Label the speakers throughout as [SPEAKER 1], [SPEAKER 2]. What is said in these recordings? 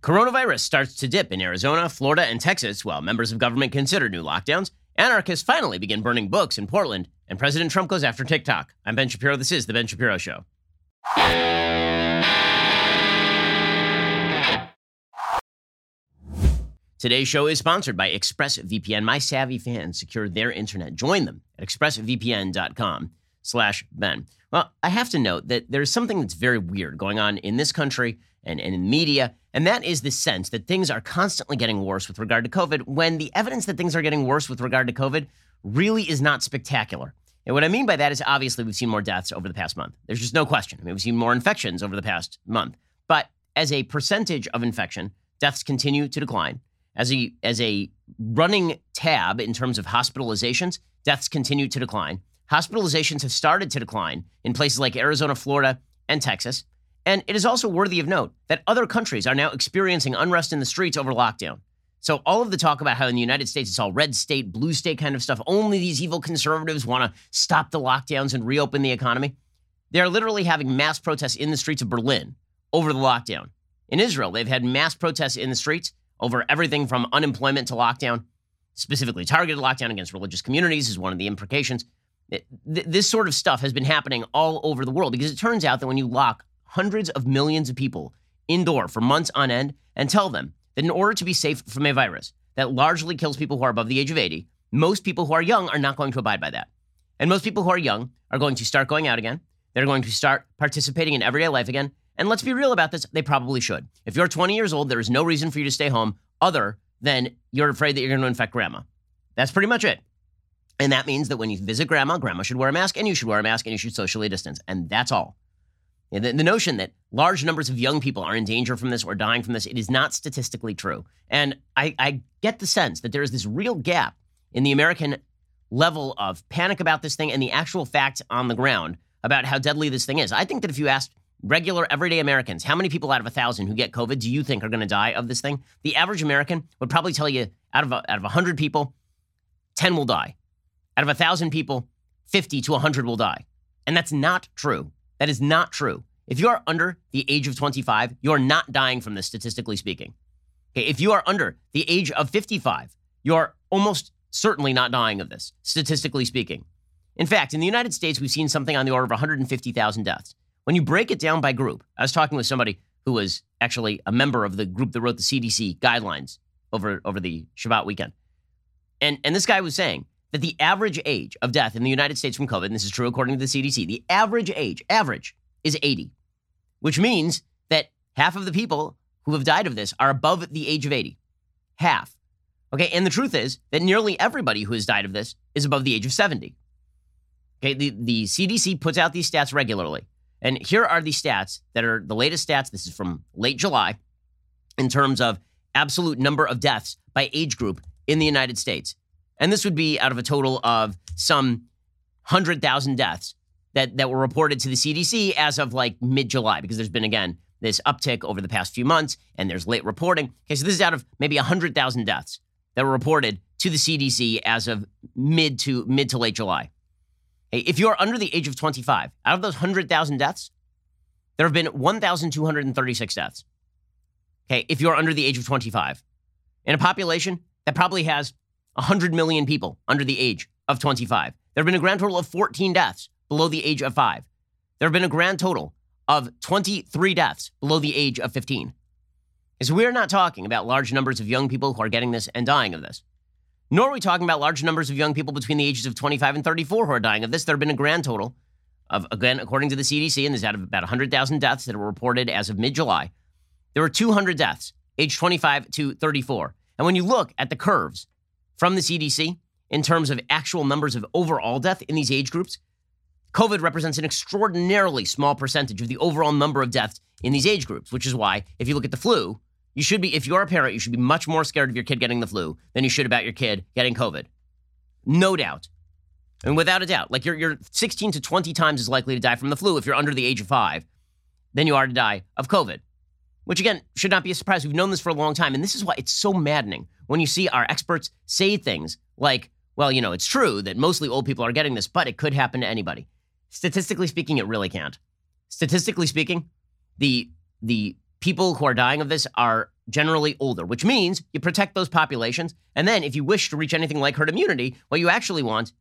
[SPEAKER 1] Coronavirus starts to dip in Arizona, Florida, and Texas while members of government consider new lockdowns. Anarchists finally begin burning books in Portland, and President Trump goes after TikTok. I'm Ben Shapiro. This is The Ben Shapiro Show. Today's show is sponsored by ExpressVPN. My savvy fans secure their internet. Join them at expressvpn.com/Ben. Well, I have to note that there's something that's very weird going on in this country and in media, and that is the sense that things are constantly getting worse with regard to COVID when the evidence that things are getting worse with regard to COVID really is not spectacular. And what I mean by that is obviously we've seen more deaths over the past month. There's just no question. I mean, we've seen more infections over the past month. But as a percentage of infection, deaths continue to decline. As a running tab in terms of hospitalizations, deaths continue to decline. Hospitalizations have started to decline in places like Arizona, Florida, and Texas. And it is also worthy of note that other countries are now experiencing unrest in the streets over lockdown. So all of the talk about how in the United States it's all red state, blue state kind of stuff, only these evil conservatives want to stop the lockdowns and reopen the economy. They are literally having mass protests in the streets of Berlin over the lockdown. In Israel, they've had mass protests in the streets over everything from unemployment to lockdown. Specifically targeted lockdown against religious communities is one of the implications. This sort of stuff has been happening all over the world because it turns out that when you lock hundreds of millions of people indoor for months on end and tell them that in order to be safe from a virus that largely kills people who are above the age of 80, most people who are young are not going to abide by that. And most people who are young are going to start going out again. They're going to start participating in everyday life again. And let's be real about this, they probably should. If you're 20 years old, there is no reason for you to stay home other than you're afraid that you're going to infect grandma. That's pretty much it. And that means that when you visit grandma, grandma should wear a mask, and you should wear a mask, and you should socially distance. And that's all. The notion that large numbers of young people are in danger from this or dying from this, it is not statistically true. And I get the sense that there is this real gap in the American level of panic about this thing and the actual facts on the ground about how deadly this thing is. I think that if you asked regular, everyday Americans, how many people out of 1,000 who get COVID do you think are going to die of this thing? The average American would probably tell you out of 100 people, 10 will die. Out of 1,000 people, 50 to 100 will die. And that's not true. That is not true. If you are under the age of 25, you are not dying from this, statistically speaking. Okay, if you are under the age of 55, you are almost certainly not dying of this, statistically speaking. In fact, in the United States, we've seen something on the order of 150,000 deaths. When you break it down by group, I was talking with somebody who was actually a member of the group that wrote the CDC guidelines over the Shabbat weekend. And this guy was saying that the average age of death in the United States from COVID, and this is true according to the CDC, the average is 80, which means that half of the people who have died of this are above the age of 80. Half. Okay, and the truth is that nearly everybody who has died of this is above the age of 70. Okay, the CDC puts out these stats regularly. And here are the stats that are the latest stats. This is from late July in terms of absolute number of deaths by age group in the United States. And this would be out of a total of some 100,000 deaths that were reported to the CDC as of like mid-July, because there's been, again, this uptick over the past few months, and there's late reporting. Okay, so this is out of maybe 100,000 deaths that were reported to the CDC as of mid to late July. Hey, if you're under the age of 25, out of those 100,000 deaths, there have been 1,236 deaths. Okay, if you're under the age of 25, in a population that probably has 100 million people under the age of 25, there have been a grand total of 14 deaths below the age of 5. There have been a grand total of 23 deaths below the age of 15. And so we are not talking about large numbers of young people who are getting this and dying of this. Nor are we talking about large numbers of young people between the ages of 25 and 34 who are dying of this. There have been a grand total of, again, according to the CDC, and there's out of about 100,000 deaths that were reported as of mid-July, there were 200 deaths, age 25 to 34. And when you look at the curves from the CDC in terms of actual numbers of overall death in these age groups, COVID represents an extraordinarily small percentage of the overall number of deaths in these age groups, which is why if you look at the flu, you should be, if you're a parent, you should be much more scared of your kid getting the flu than you should about your kid getting COVID. No doubt. And without a doubt, like you're 16 to 20 times as likely to die from the flu if you're under the age of 5 than you are to die of COVID, which again, should not be a surprise. We've known this for a long time. And this is why it's so maddening when you see our experts say things like, well, you know, it's true that mostly old people are getting this, but it could happen to anybody. Statistically speaking, it really can't. Statistically speaking, the people who are dying of this are generally older, which means you protect those populations. And then if you wish to reach anything like herd immunity, what you actually want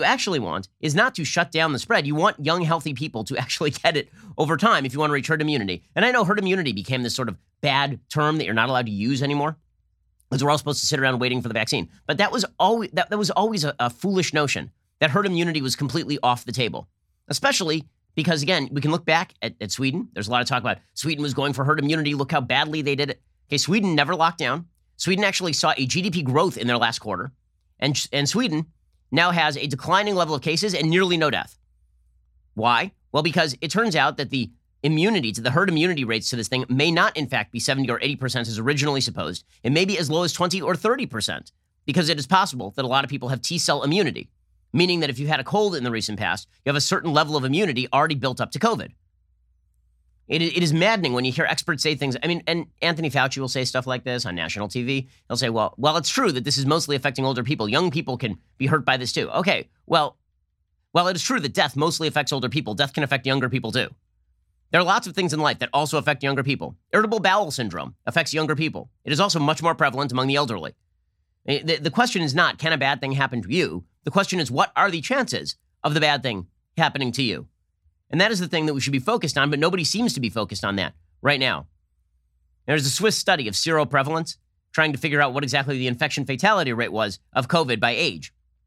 [SPEAKER 1] is not to shut down the spread. You want young, healthy people to actually get it over time if you want to reach herd immunity. And I know herd immunity became this sort of bad term that you're not allowed to use anymore, because we're all supposed to sit around waiting for the vaccine. But that was always a foolish notion that herd immunity was completely off the table, especially because, again, we can look back at Sweden. There's a lot of talk about Sweden was going for herd immunity. Look how badly they did it. Okay, Sweden never locked down. Sweden actually saw a GDP growth in their last quarter. And Sweden now has a declining level of cases and nearly no death. Why? Well, because it turns out that the herd immunity rates to this thing may not, in fact, be 70 or 80% as originally supposed. It may be as low as 20 or 30%, because it is possible that a lot of people have T-cell immunity, meaning that if you had a cold in the recent past, you have a certain level of immunity already built up to COVID. It is maddening when you hear experts say things. I mean, and Anthony Fauci will say stuff like this on national TV. He'll say, well, it's true that this is mostly affecting older people. Young people can be hurt by this too. Okay, well, it is true that death mostly affects older people. Death can affect younger people too. There are lots of things in life that also affect younger people. Irritable bowel syndrome affects younger people. It is also much more prevalent among the elderly. The question is not, can a bad thing happen to you? The question is, what are the chances of the bad thing happening to you? And that is the thing that we should be focused on, but nobody seems to be focused on that right now. There's a Swiss study of seroprevalence trying to figure out what exactly the infection fatality rate was of COVID by age.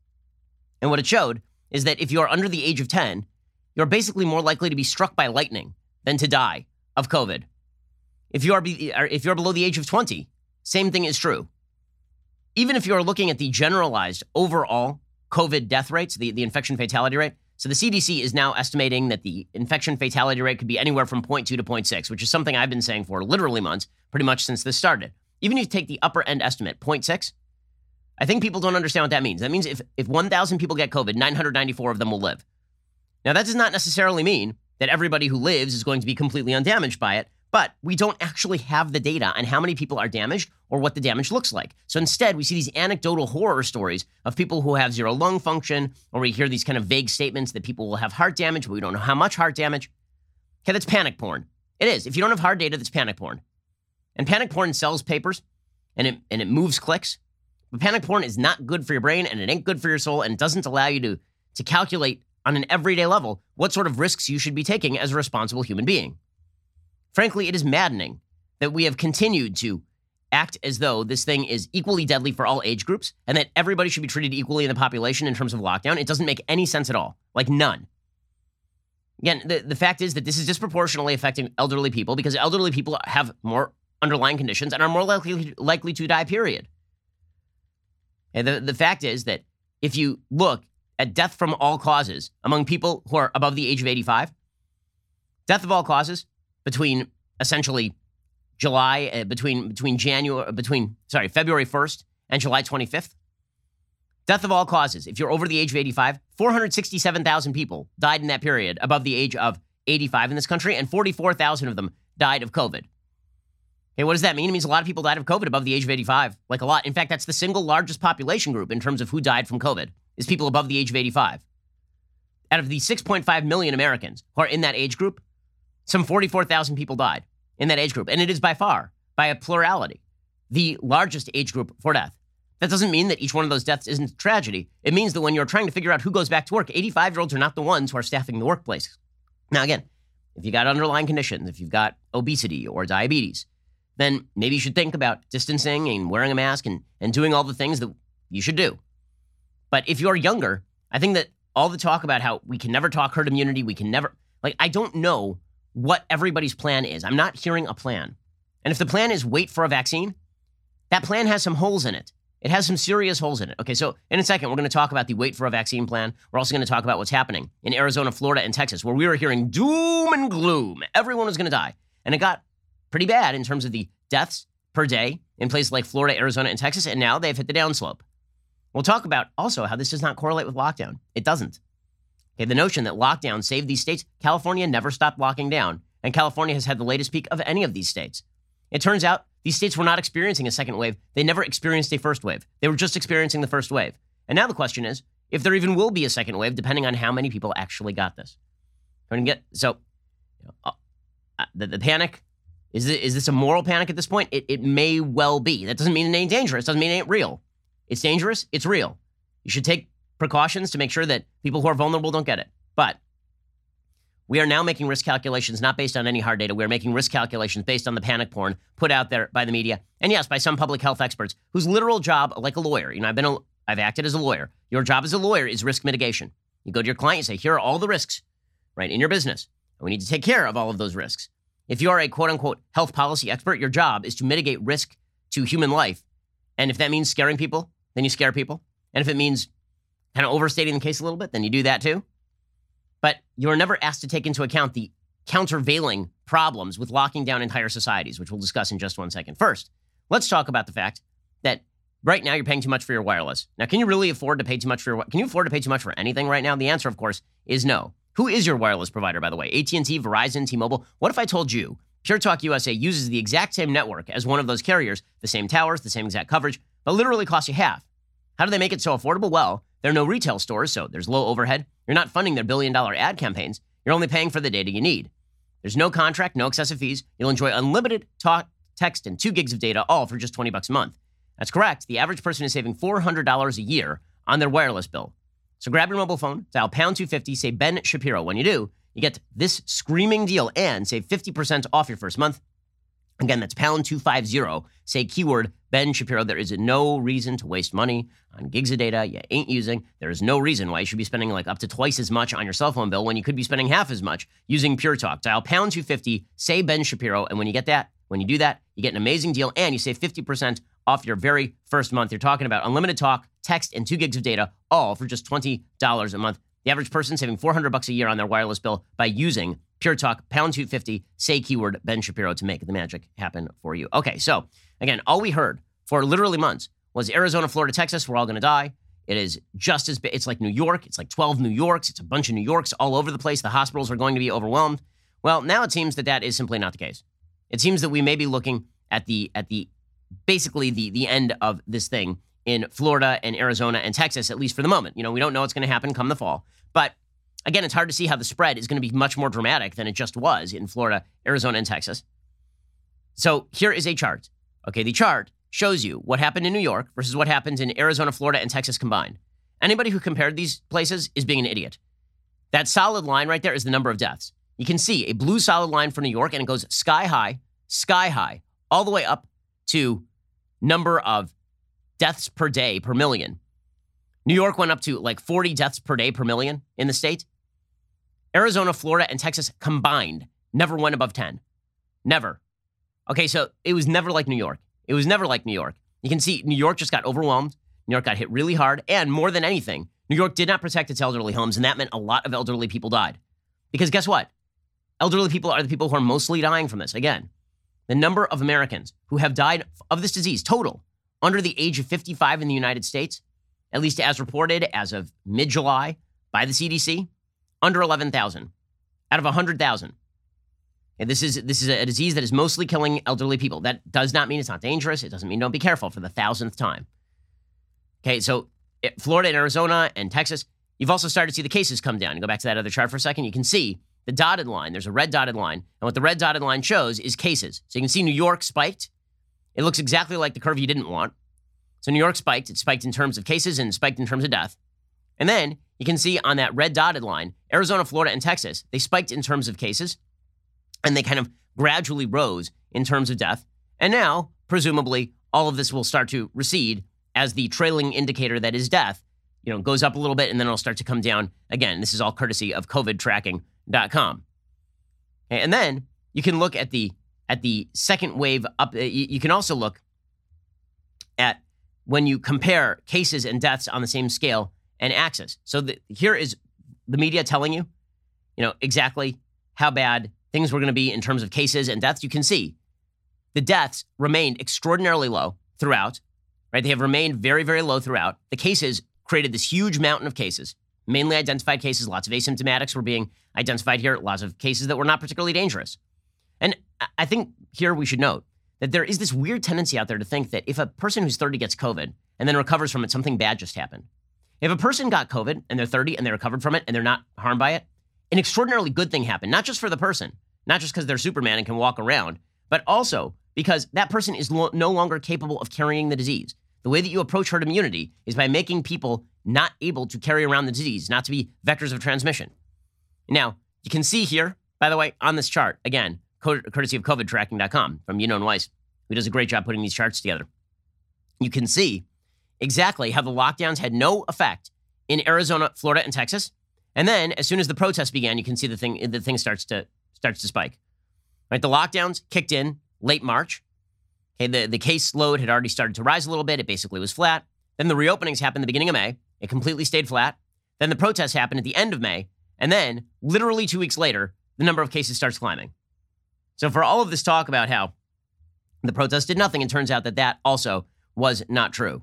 [SPEAKER 1] And what it showed is that if you're under the age of 10, you're basically more likely to be struck by lightning than to die of COVID. If you're below the age of 20, same thing is true. Even if you're looking at the generalized overall COVID death rates, the infection fatality rate, so the CDC is now estimating that the infection fatality rate could be anywhere from 0.2 to 0.6, which is something I've been saying for literally months, pretty much since this started. Even if you take the upper end estimate, 0.6, I think people don't understand what that means. That means if 1,000 people get COVID, 994 of them will live. Now, that does not necessarily mean that everybody who lives is going to be completely undamaged by it, but we don't actually have the data on how many people are damaged or what the damage looks like. So instead, we see these anecdotal horror stories of people who have zero lung function, or we hear these kind of vague statements that people will have heart damage, but we don't know how much heart damage. Okay, that's panic porn. It is. If you don't have hard data, that's panic porn. And panic porn sells papers, and it moves clicks. But panic porn is not good for your brain, and it ain't good for your soul, and it doesn't allow you to calculate on an everyday level what sort of risks you should be taking as a responsible human being. Frankly, it is maddening that we have continued to act as though this thing is equally deadly for all age groups and that everybody should be treated equally in the population in terms of lockdown. It doesn't make any sense at all. Like, none. Again, the fact is that this is disproportionately affecting elderly people because elderly people have more underlying conditions and are more likely to die, period. And the fact is that if you look at death from all causes among people who are above the age of 85, death of all causes between essentially February 1st and July 25th, death of all causes, if you're over the age of 85, 467,000 people died in that period above the age of 85 in this country, and 44,000 of them died of COVID. Okay, what does that mean? It means a lot of people died of COVID above the age of 85, like a lot. In fact, that's the single largest population group in terms of who died from COVID, is people above the age of 85. Out of the 6.5 million Americans who are in that age group, some 44,000 people died in that age group. And it is by far, by a plurality, the largest age group for death. That doesn't mean that each one of those deaths isn't a tragedy. It means that when you're trying to figure out who goes back to work, 85-year-olds are not the ones who are staffing the workplace. Now, again, if you got underlying conditions, if you've got obesity or diabetes, then maybe you should think about distancing and wearing a mask and doing all the things that you should do. But if you're younger, I think that all the talk about how we can never talk herd immunity, I don't know what everybody's plan is. I'm not hearing a plan. And if the plan is wait for a vaccine, that plan has some holes in it. It has some serious holes in it. Okay, so in a second, we're going to talk about the wait for a vaccine plan. We're also going to talk about what's happening in Arizona, Florida, and Texas, where we were hearing doom and gloom. Everyone was going to die. And it got pretty bad in terms of the deaths per day in places like Florida, Arizona, and Texas, and now they've hit the downslope. We'll talk about also how this does not correlate with lockdown. It doesn't. Okay, the notion that lockdown saved these states, California never stopped locking down, and California has had the latest peak of any of these states. It turns out these states were not experiencing a second wave. They never experienced a first wave. They were just experiencing the first wave. And now the question is, if there even will be a second wave, depending on how many people actually got this. The panic Is this a moral panic at this point? It may well be. That doesn't mean it ain't dangerous. Doesn't mean it ain't real. It's dangerous. It's real. You should take precautions to make sure that people who are vulnerable don't get it. But we are now making risk calculations not based on any hard data. We're making risk calculations based on the panic porn put out there by the media. And yes, by some public health experts whose literal job, like a lawyer, I've acted as a lawyer. Your job as a lawyer is risk mitigation. You go to your client and say, here are all the risks, right, in your business. And we need to take care of all of those risks. If you are a quote unquote health policy expert, your job is to mitigate risk to human life. And if that means scaring people, then you scare people. And if it means kind of overstating the case a little bit, then you do that too. But you're never asked to take into account the countervailing problems with locking down entire societies, which we'll discuss in just one second. First, let's talk about the fact that right now you're paying too much for your wireless. Now, can you really afford to pay too much can you afford to pay too much for anything right now? The answer, of course, is no. Who is your wireless provider, by the way? AT&T, Verizon, T-Mobile? What if I told you Pure Talk USA uses the exact same network as one of those carriers, the same towers, the same exact coverage, but literally costs you half? How do they make it so affordable? Well, there are no retail stores, so there's low overhead. You're not funding their billion-dollar ad campaigns. You're only paying for the data you need. There's no contract, no excessive fees. You'll enjoy unlimited talk, text, and 2 gigs of data, all for just $20 a month. That's correct. The average person is saving $400 a year on their wireless bill. So grab your mobile phone, dial pound 250, say Ben Shapiro. When you do, you get this screaming deal and save 50% off your first month. Again, that's pound 250. Say keyword Ben Shapiro. There is no reason to waste money on gigs of data you ain't using. There is no reason why you should be spending like up to twice as much on your cell phone bill when you could be spending half as much using Pure Talk. Dial pound 250, say Ben Shapiro, and when you do that, you get an amazing deal and you save 50% off your very first month. You're talking about unlimited talk, text, and 2 gigs of data, all for just $20 a month. The average person saving $400 a year on their wireless bill by using Pure Talk, pound 250, say keyword Ben Shapiro to make the magic happen for you. Okay, so again, all we heard for literally months was Arizona, Florida, Texas, we're all going to die. It is just as big. It's like New York. It's like 12 New Yorks. It's a bunch of New Yorks all over the place. The hospitals are going to be overwhelmed. Well, now it seems that is simply not the case. It seems that we may be looking at the basically the end of this thing in Florida and Arizona and Texas, at least for the moment. We don't know what's going to happen come the fall. But again, it's hard to see how the spread is going to be much more dramatic than it just was in Florida, Arizona, and Texas. So here is a chart. Okay, the chart shows you what happened in New York versus what happened in Arizona, Florida, and Texas combined. Anybody who compared these places is being an idiot. That solid line right there is the number of deaths. You can see a blue solid line for New York, and it goes sky high, all the way up to number of deaths per day per million. New York went up to like 40 deaths per day per million in the state. Arizona, Florida, and Texas combined never went above 10. Never. Okay, so it was never like New York. It was never like New York. You can see New York just got overwhelmed. New York got hit really hard. And more than anything, New York did not protect its elderly homes. And that meant a lot of elderly people died. Because guess what? Elderly people are the people who are mostly dying from this. Again, the number of Americans who have died of this disease total under the age of 55 in the United States, at least as reported as of mid-July by the CDC, under 11,000 out of 100,000. And this is a disease that is mostly killing elderly people. That does not mean it's not dangerous. It doesn't mean don't be careful for the 1,000th time. Okay, so Florida and Arizona and Texas, you've also started to see the cases come down. You go back to that other chart for a second. You can see the dotted line. There's a red dotted line. And what the red dotted line shows is cases. So you can see New York spiked. It looks exactly like the curve you didn't want. So New York spiked. It spiked in terms of cases and spiked in terms of death. And then you can see on that red dotted line, Arizona, Florida, and Texas, they spiked in terms of cases. And they kind of gradually rose in terms of death. And now, presumably, all of this will start to recede as the trailing indicator that is death, goes up a little bit and then it'll start to come down again. This is all courtesy of covidtracking.com. And then you can look at the second wave up. You can also look at when you compare cases and deaths on the same scale and axis. So here is the media telling you, exactly how bad things were going to be in terms of cases and deaths. You can see the deaths remained extraordinarily low throughout, right? They have remained very, very low throughout. The cases created this huge mountain of cases, mainly identified cases. Lots of asymptomatics were being identified here. Lots of cases that were not particularly dangerous. And I think here we should note that there is this weird tendency out there to think that if a person who's 30 gets COVID and then recovers from it, something bad just happened. If a person got COVID and they're 30 and they recovered from it and they're not harmed by it, an extraordinarily good thing happened, not just for the person, not just because they're Superman and can walk around, but also because that person is no longer capable of carrying the disease. The way that you approach herd immunity is by making people not able to carry around the disease, not to be vectors of transmission. Now, you can see here, by the way, on this chart, again, courtesy of COVIDtracking.com from Yunon Weiss, who does a great job putting these charts together. You can see exactly how the lockdowns had no effect in Arizona, Florida, and Texas. And then, as soon as the protests began, you can see the thing starts to spike. Right, the lockdowns kicked in late March. Okay, the case load had already started to rise a little bit. It basically was flat. Then the reopenings happened at the beginning of May. It completely stayed flat. Then the protests happened at the end of May. And then, literally 2 weeks later, the number of cases starts climbing. So for all of this talk about how the protests did nothing, it turns out that that also was not true.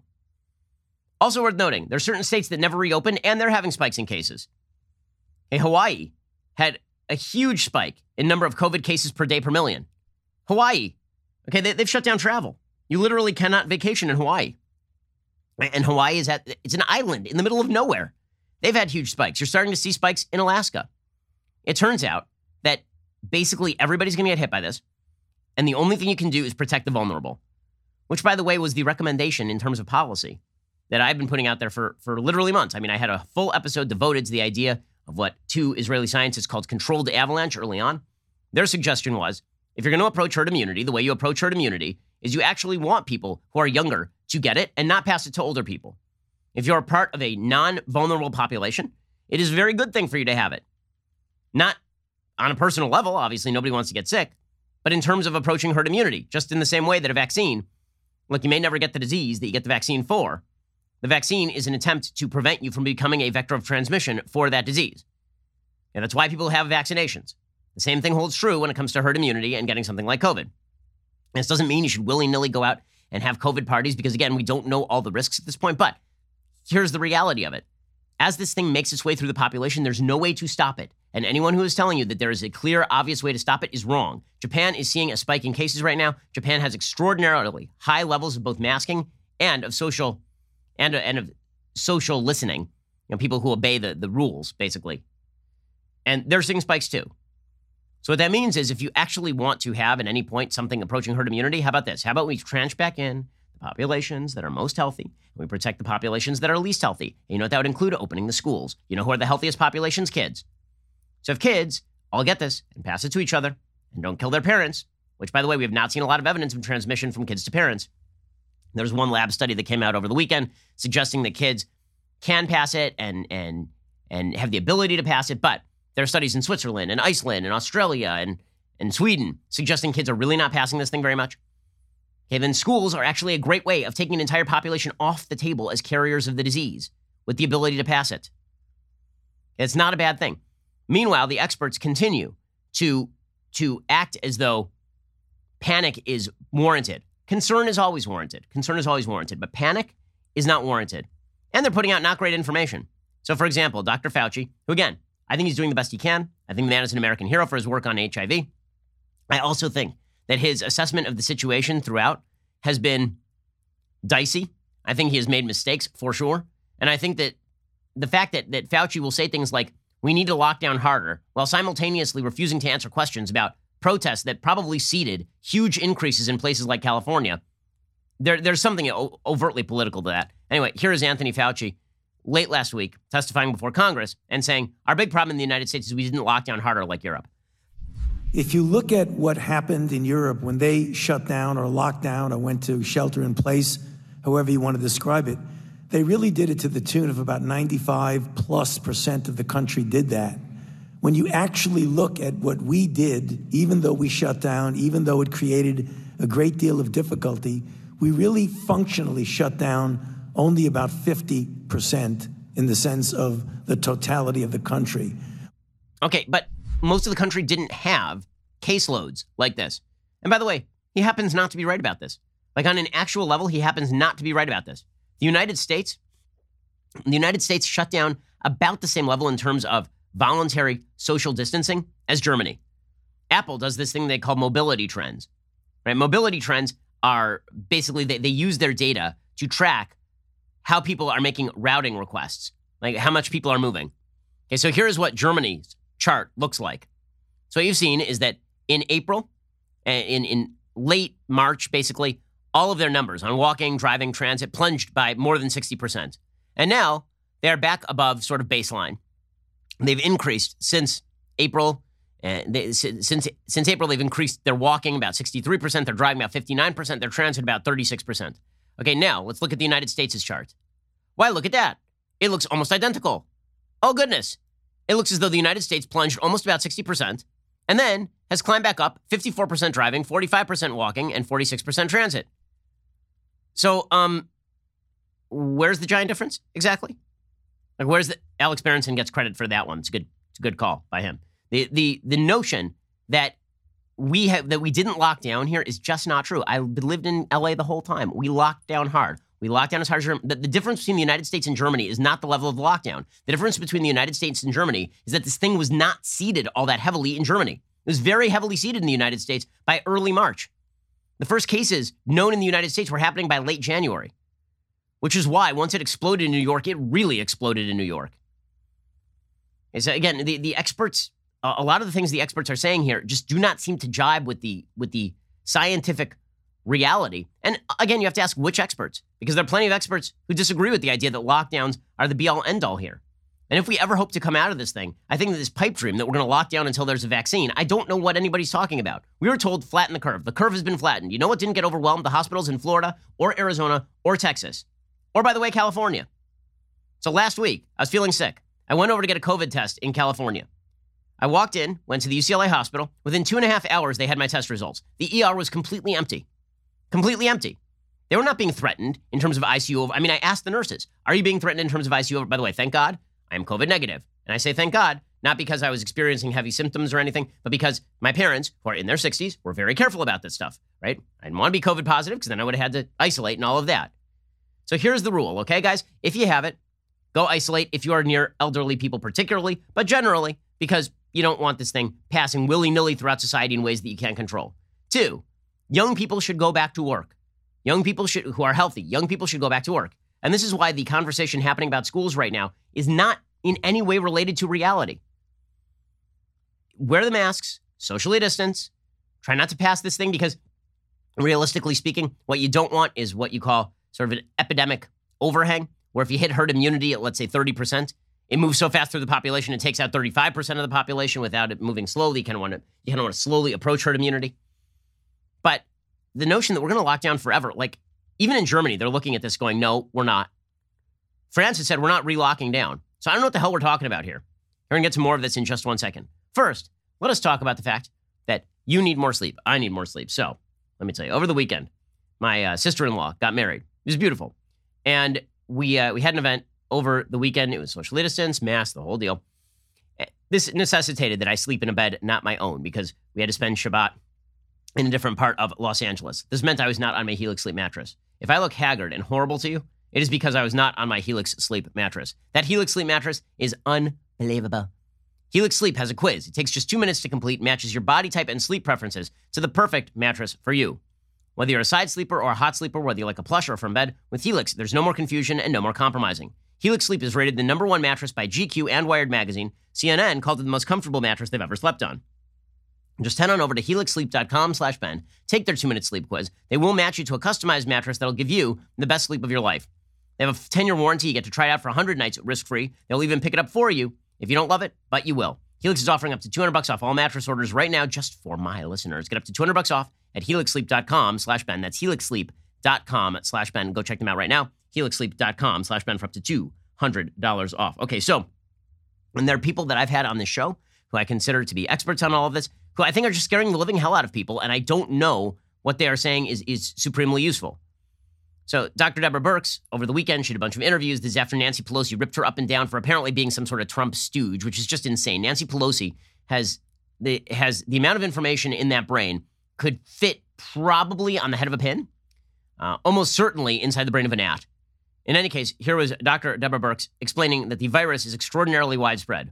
[SPEAKER 1] Also worth noting, there are certain states that never reopened, and they're having spikes in cases. Okay, Hawaii had a huge spike in number of COVID cases per day per million. Hawaii, okay, they've shut down travel. You literally cannot vacation in Hawaii. And Hawaii it's an island in the middle of nowhere. They've had huge spikes. You're starting to see spikes in Alaska. It turns out that basically everybody's going to get hit by this. And the only thing you can do is protect the vulnerable, which, by the way, was the recommendation in terms of policy that I've been putting out there for literally months. I mean, I had a full episode devoted to the idea of what two Israeli scientists called controlled avalanche early on. Their suggestion was, if you're going to approach herd immunity, the way you approach herd immunity is you actually want people who are younger to get it and not pass it to older people. If you're a part of a non-vulnerable population, it is a very good thing for you to have it. Not on a personal level, obviously nobody wants to get sick, but in terms of approaching herd immunity, just in the same way that a vaccine, look, you may never get the disease that you get the vaccine for. The vaccine is an attempt to prevent you from becoming a vector of transmission for that disease. And that's why people have vaccinations. The same thing holds true when it comes to herd immunity and getting something like COVID. And this doesn't mean you should willy-nilly go out and have COVID parties because, again, we don't know all the risks at this point. But here's the reality of it. As this thing makes its way through the population, there's no way to stop it. And anyone who is telling you that there is a clear, obvious way to stop it is wrong. Japan is seeing a spike in cases right now. Japan has extraordinarily high levels of both masking and of social listening. You know, people who obey the rules, basically. And they're seeing spikes too. So what that means is if you actually want to have at any point something approaching herd immunity, how about this? How about we tranche back in the populations that are most healthy, and we protect the populations that are least healthy? And you know what that would include? Opening the schools. You know who are the healthiest populations? Kids. So if kids all get this and pass it to each other and don't kill their parents, which, by the way, we have not seen a lot of evidence of transmission from kids to parents. There's one lab study that came out over the weekend suggesting that kids can pass it and have the ability to pass it, but there are studies in Switzerland and Iceland and Australia and Sweden suggesting kids are really not passing this thing very much. Okay, then schools are actually a great way of taking an entire population off the table as carriers of the disease with the ability to pass it. It's not a bad thing. Meanwhile, the experts continue to act as though panic is warranted. Concern is always warranted. But panic is not warranted. And they're putting out not great information. So, for example, Dr. Fauci, who, again, I think he's doing the best he can. I think the man is an American hero for his work on HIV. I also think that his assessment of the situation throughout has been dicey. I think he has made mistakes for sure. And I think that the fact that Fauci will say things like, we need to lock down harder, while simultaneously refusing to answer questions about protests that probably seeded huge increases in places like California, there's something overtly political to that. Anyway, here is Anthony Fauci late last week testifying before Congress and saying, our big problem in the United States is we didn't lock down harder like Europe.
[SPEAKER 2] If you look at what happened in Europe when they shut down or locked down or went to shelter in place, however you want to describe it, they really did it to the tune of about 95+% of the country did that. When you actually look at what we did, even though we shut down, even though it created a great deal of difficulty, we really functionally shut down only about 50% in the sense of the totality of the country.
[SPEAKER 1] Okay, but most of the country didn't have caseloads like this. And by the way, he happens not to be right about this. Like on an actual level, he happens not to be right about this. The United States shut down about the same level in terms of voluntary social distancing as Germany. Apple does this thing they call mobility trends. Right? Mobility trends are basically, they use their data to track how people are making routing requests, like how much people are moving. Okay, so here's what Germany's chart looks like. So what you've seen is that in April, in late March, basically, all of their numbers on walking, driving, transit plunged by more than 60%. And now they are back above sort of baseline. They've increased since April. Since April, they've increased their walking about 63%, their driving about 59%, their transit about 36%. Okay, now let's look at the United States' chart. Why, look at that. It looks almost identical. Oh, goodness. It looks as though the United States plunged almost about 60% and then has climbed back up 54% driving, 45% walking, and 46% transit. So, where's the giant difference exactly? Like, where's the Alex Berenson gets credit for that one? It's a good call by him. The notion that we didn't lock down here is just not true. I lived in LA the whole time. We locked down hard. We locked down as hard as the difference between the United States and Germany is not the level of the lockdown. The difference between the United States and Germany is that this thing was not seeded all that heavily in Germany. It was very heavily seeded in the United States by early March. The first cases known in the United States were happening by late January, which is why once it exploded in New York, it really exploded in New York. So again, the experts, a lot of the things the experts are saying here just do not seem to jibe with the scientific reality. And again, you have to ask which experts, because there are plenty of experts who disagree with the idea that lockdowns are the be-all, end-all here. And if we ever hope to come out of this thing, I think that this pipe dream that we're going to lock down until there's a vaccine, I don't know what anybody's talking about. We were told flatten the curve. The curve has been flattened. You know what didn't get overwhelmed? The hospitals in Florida or Arizona or Texas. Or, by the way, California. So last week, I was feeling sick. I went over to get a COVID test in California. I walked in, went to the UCLA hospital. Within 2.5 hours, they had my test results. The ER was completely empty. Completely empty. They were not being threatened in terms of ICU. I mean, I asked the nurses, are you being threatened in terms of ICU? By the way, thank God, I am COVID negative. And I say thank God, not because I was experiencing heavy symptoms or anything, but because my parents, who are in their 60s, were very careful about this stuff, right? I didn't want to be COVID positive because then I would have had to isolate and all of that. So here's the rule, okay, guys? If you have it, go isolate if you are near elderly people particularly, but generally, because you don't want this thing passing willy-nilly throughout society in ways that you can't control. 2, young people should go back to work. Young people who are healthy, young people should go back to work. And this is why the conversation happening about schools right now is not in any way related to reality. Wear the masks, socially distance, try not to pass this thing because realistically speaking, what you don't want is what you call sort of an epidemic overhang, where if you hit herd immunity at, let's say, 30%, it moves so fast through the population, it takes out 35% of the population without it moving slowly. You kind of want to slowly approach herd immunity. But the notion that we're going to lock down forever, like even in Germany, they're looking at this going, no, we're not. France has said we're not relocking down. So I don't know what the hell we're talking about here. We're going to get to more of this in just 1 second. First, let us talk about the fact that you need more sleep. I need more sleep. So let me tell you, over the weekend, my sister-in-law got married. It was beautiful. And we had an event over the weekend. It was socially distanced, mask, the whole deal. This necessitated that I sleep in a bed not my own because we had to spend Shabbat in a different part of Los Angeles. This meant I was not on my Helix Sleep mattress. If I look haggard and horrible to you, it is because I was not on my Helix Sleep mattress. That Helix Sleep mattress is unbelievable. Helix Sleep has a quiz. It takes just 2 minutes to complete, matches your body type and sleep preferences to the perfect mattress for you. Whether you're a side sleeper or a hot sleeper, whether you like a plush or from bed, with Helix, there's no more confusion and no more compromising. Helix Sleep is rated the #1 mattress by GQ and Wired Magazine. CNN called it the most comfortable mattress they've ever slept on. Just head on over to helixsleep.com/Ben. Take their 2-minute sleep quiz. They will match you to a customized mattress that'll give you the best sleep of your life. They have a 10-year warranty. You get to try it out for 100 nights risk-free. They'll even pick it up for you if you don't love it, but you will. Helix is offering up to $200 off all mattress orders right now just for my listeners. Get up to $200 off at helixsleep.com/Ben. That's helixsleep.com/Ben. Go check them out right now. helixsleep.com/Ben for up to $200 off. Okay, so and there are people that I've had on this show who I consider to be experts on all of this, who I think are just scaring the living hell out of people, and I don't know what they are saying is supremely useful. So Dr. Deborah Birx, over the weekend, she did a bunch of interviews. This is after Nancy Pelosi ripped her up and down for apparently being some sort of Trump stooge, which is just insane. Nancy Pelosi has the amount of information in that brain could fit probably on the head of a pin, almost certainly inside the brain of a gnat. In any case, here was Dr. Deborah Birx explaining that the virus is extraordinarily widespread.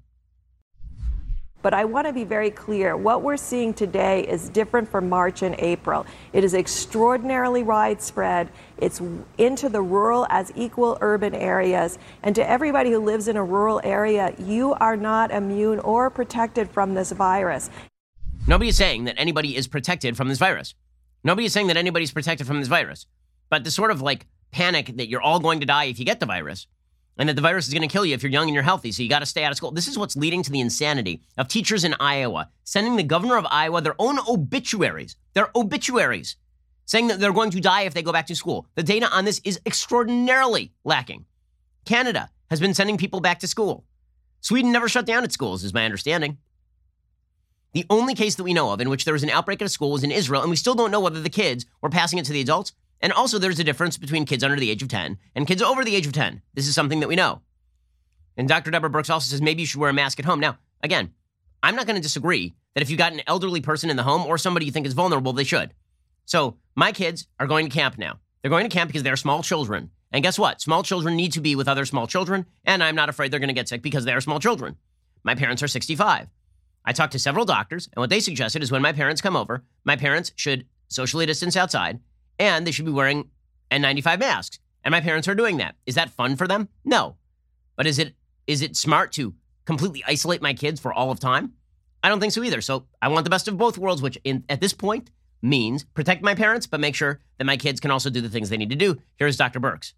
[SPEAKER 3] But I want to be very clear. What we're seeing today is different from March and April. It is extraordinarily widespread. It's into the rural as equal urban areas. And to everybody who lives in a rural area, you are not immune or protected from this virus.
[SPEAKER 1] Nobody is saying that anybody is protected from this virus. Nobody is saying that anybody's protected from this virus. But the sort of like panic that you're all going to die if you get the virus, and that the virus is going to kill you if you're young and you're healthy, so you got to stay out of school. This is what's leading to the insanity of teachers in Iowa sending the governor of Iowa their own obituaries. Their obituaries, saying that they're going to die if they go back to school. The data on this is extraordinarily lacking. Canada has been sending people back to school. Sweden never shut down its schools, is my understanding. The only case that we know of in which there was an outbreak at a school was in Israel, and we still don't know whether the kids were passing it to the adults. And also, there's a difference between kids under the age of 10 and kids over the age of 10. This is something that we know. And Dr. Deborah Birx also says maybe you should wear a mask at home. Now, again, I'm not going to disagree that if you got an elderly person in the home or somebody you think is vulnerable, they should. So my kids are going to camp now. They're going to camp because they're small children. And guess what? Small children need to be with other small children, and I'm not afraid they're going to get sick because they are small children. My parents are 65. I talked to several doctors, and what they suggested is when my parents come over, my parents should socially distance outside, and they should be wearing N95 masks. And my parents are doing that. Is that fun for them? No. But is it smart to completely isolate my kids for all of time? I don't think so either. So I want the best of both worlds, which at this point means protect my parents, but make sure that my kids can also do the things they need to do. Here's Dr. Birx.